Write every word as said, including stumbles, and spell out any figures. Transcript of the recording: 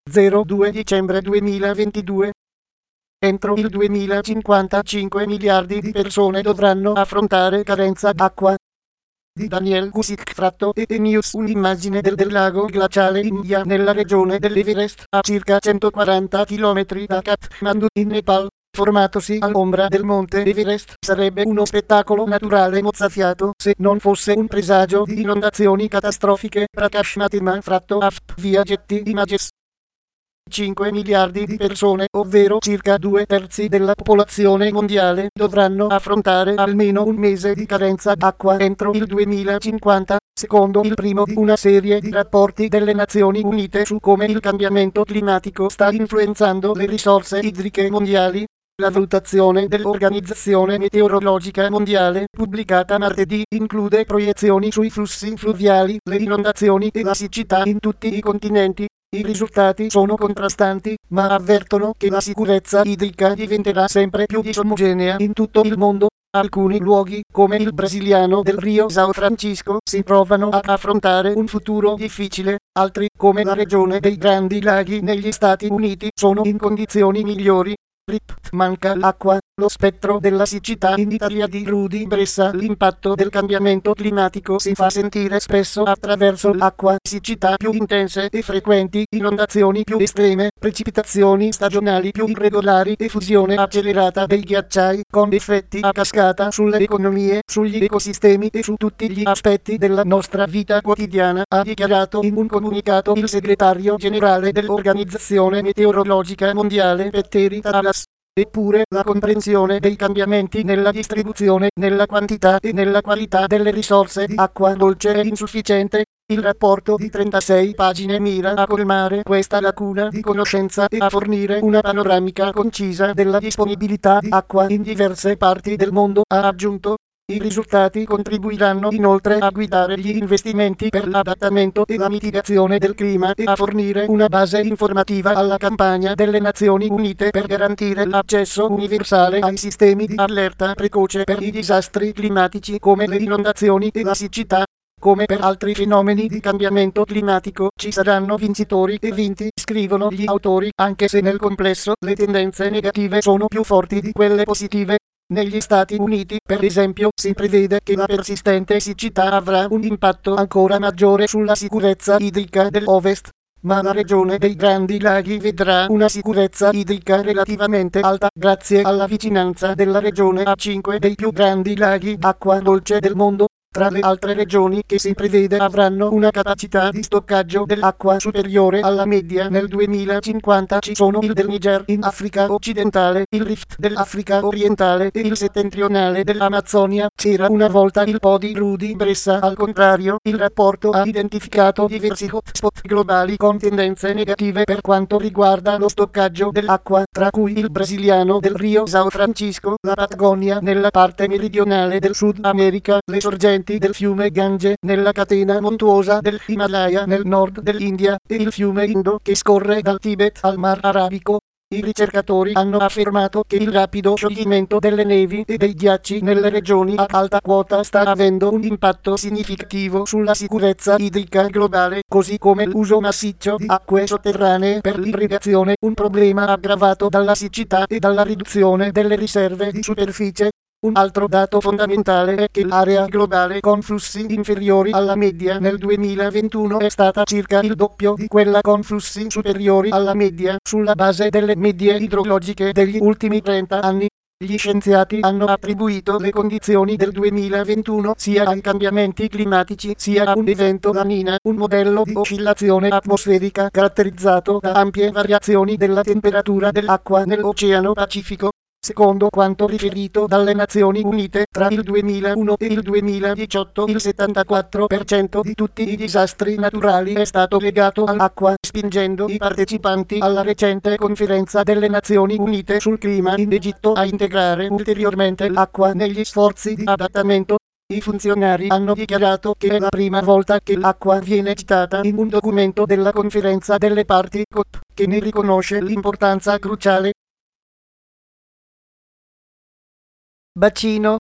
zero due dicembre duemilaventidue. Entro il duemilacinquantacinque miliardi di persone dovranno affrontare carenza d'acqua. Di Daniel Cusick tratto E E News. Un'immagine del, del lago glaciale India nella regione dell'Everest, a circa centoquaranta chilometri da Kathmandu in Nepal, formatosi all'ombra del monte Everest. Sarebbe uno spettacolo naturale mozzafiato se non fosse un presagio di inondazioni catastrofiche. Prakash Mathema tratto A F P via Getty Images. cinque miliardi di persone, ovvero circa due terzi della popolazione mondiale, dovranno affrontare almeno un mese di carenza d'acqua entro il duemilacinquanta, secondo il primo di una serie di rapporti delle Nazioni Unite su come il cambiamento climatico sta influenzando le risorse idriche mondiali. La valutazione dell'Organizzazione Meteorologica Mondiale, pubblicata martedì, include proiezioni sui flussi fluviali, le inondazioni e la siccità in tutti i continenti. I risultati sono contrastanti, ma avvertono che la sicurezza idrica diventerà sempre più disomogenea in tutto il mondo. Alcuni luoghi, come il brasiliano del Rio São Francisco, si trovano ad affrontare un futuro difficile, altri, come la regione dei Grandi Laghi negli Stati Uniti, sono in condizioni migliori. R I P, manca l'acqua, lo spettro della siccità in Italia di Rudy Bressa. L'impatto del cambiamento climatico si fa sentire spesso attraverso l'acqua, siccità più intense e frequenti, inondazioni più estreme, precipitazioni stagionali più irregolari e fusione accelerata dei ghiacciai, con effetti a cascata sulle economie, sugli ecosistemi e su tutti gli aspetti della nostra vita quotidiana, ha dichiarato in un comunicato il segretario generale dell'Organizzazione Meteorologica Mondiale Petteri Taralas. Eppure, la comprensione dei cambiamenti nella distribuzione, nella quantità e nella qualità delle risorse di acqua dolce è insufficiente. Il rapporto di trentasei pagine mira a colmare questa lacuna di conoscenza e a fornire una panoramica concisa della disponibilità di acqua in diverse parti del mondo, ha aggiunto. I risultati contribuiranno inoltre a guidare gli investimenti per l'adattamento e la mitigazione del clima e a fornire una base informativa alla campagna delle Nazioni Unite per garantire l'accesso universale ai sistemi di allerta precoce per i disastri climatici come le inondazioni e la siccità. Come per altri fenomeni di cambiamento climatico, ci saranno vincitori e vinti, scrivono gli autori, anche se nel complesso le tendenze negative sono più forti di quelle positive. Negli Stati Uniti, per esempio, si prevede che la persistente siccità avrà un impatto ancora maggiore sulla sicurezza idrica dell'Ovest, ma la regione dei Grandi Laghi vedrà una sicurezza idrica relativamente alta grazie alla vicinanza della regione A cinque dei più grandi laghi d'acqua dolce del mondo. Tra le altre regioni che si prevede avranno una capacità di stoccaggio dell'acqua superiore alla media nel duemilacinquanta ci sono il del Niger in Africa occidentale, il Rift dell'Africa orientale e il settentrionale dell'Amazzonia. C'era una volta il po' di Rudy Bressa. Al contrario, il rapporto ha identificato diversi hotspot globali con tendenze negative per quanto riguarda lo stoccaggio dell'acqua, tra cui il brasiliano del Rio São Francisco, la Patagonia nella parte meridionale del Sud America, le sorgenti del fiume Gange nella catena montuosa dell'Himalaya nel nord dell'India e il fiume Indo che scorre dal Tibet al Mar Arabico. I ricercatori hanno affermato che il rapido scioglimento delle nevi e dei ghiacci nelle regioni ad alta quota sta avendo un impatto significativo sulla sicurezza idrica globale, così come l'uso massiccio di acque sotterranee per l'irrigazione, un problema aggravato dalla siccità e dalla riduzione delle riserve di superficie. Un altro dato fondamentale è che l'area globale con flussi inferiori alla media nel duemilaventuno è stata circa il doppio di quella con flussi superiori alla media, sulla base delle medie idrologiche degli ultimi trenta anni. Gli scienziati hanno attribuito le condizioni del duemilaventuno sia ai cambiamenti climatici sia a un evento La Nina, un modello di oscillazione atmosferica caratterizzato da ampie variazioni della temperatura dell'acqua nell'Oceano Pacifico. Secondo quanto riferito dalle Nazioni Unite, tra il duemilauno e il duemiladiciotto il settantaquattro per cento di tutti i disastri naturali è stato legato all'acqua, spingendo i partecipanti alla recente conferenza delle Nazioni Unite sul clima in Egitto a integrare ulteriormente l'acqua negli sforzi di adattamento. I funzionari hanno dichiarato che è la prima volta che l'acqua viene citata in un documento della conferenza delle parti C O P, che ne riconosce l'importanza cruciale. Bacino